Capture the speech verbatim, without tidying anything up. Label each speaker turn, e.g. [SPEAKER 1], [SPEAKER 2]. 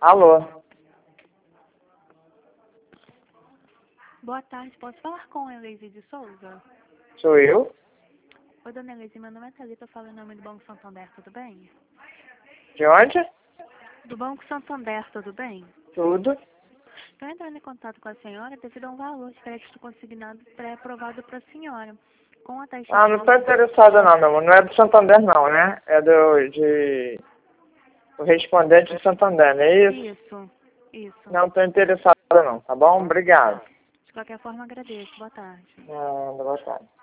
[SPEAKER 1] Alô?
[SPEAKER 2] Boa tarde, posso falar com a Eleise de Souza?
[SPEAKER 1] Sou eu?
[SPEAKER 2] Oi, dona Eleise, meu nome é Thalita, eu falo em nome do Banco Santander, tudo bem?
[SPEAKER 1] De onde?
[SPEAKER 2] Do Banco Santander, tudo bem?
[SPEAKER 1] Tudo.
[SPEAKER 2] Estou entrando em contato com a senhora devido a um valor de crédito consignado pré-aprovado para a senhora. Com a taxa
[SPEAKER 1] Ah,
[SPEAKER 2] de
[SPEAKER 1] não estou
[SPEAKER 2] juros...
[SPEAKER 1] interessada não, meu amor. Não é do Santander não, né? É do de correspondente de Santander, não é isso?
[SPEAKER 2] Isso, isso.
[SPEAKER 1] Não estou interessada não, tá bom? Obrigado.
[SPEAKER 2] De qualquer forma, agradeço. Boa tarde.
[SPEAKER 1] Ah, boa tarde.